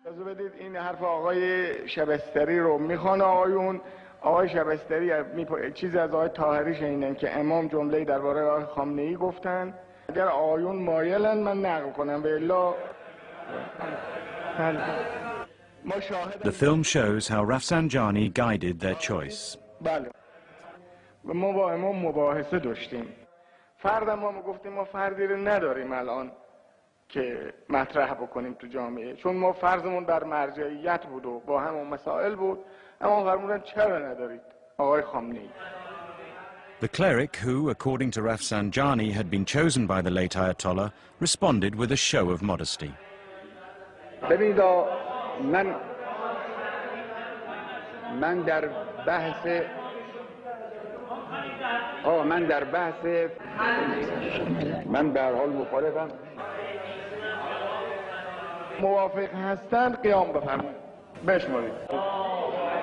اجازه بدید این حرف آقای شبستری رو میخوان آقایون. آقای شبستری چیزی از آقای طاهری شنیدن که امام جمله‌ای درباره آقای خامنه‌ای گفتن. اگر آقایون مایلن من نقل کنم، به الا The film shows how Rafsanjani guided their choice. بله. ما با امام مباحثه داشتیم. فردم ما گفتیم ما فردی رو نداریم الان که مطرح بکنیم تو جامعه، چون ما فرضمون بر مرجعیت بود و با همون مسائل بود. اما فرمودن چرا ندارید آقای خامنه‌ای. The cleric who, according to Rafsanjani, had been chosen by the late Ayatollah, responded with a show of modesty. ببینید من در بحث من به هر حال مخالفم. موافق هستند قیام بفرمایید. بشمارید.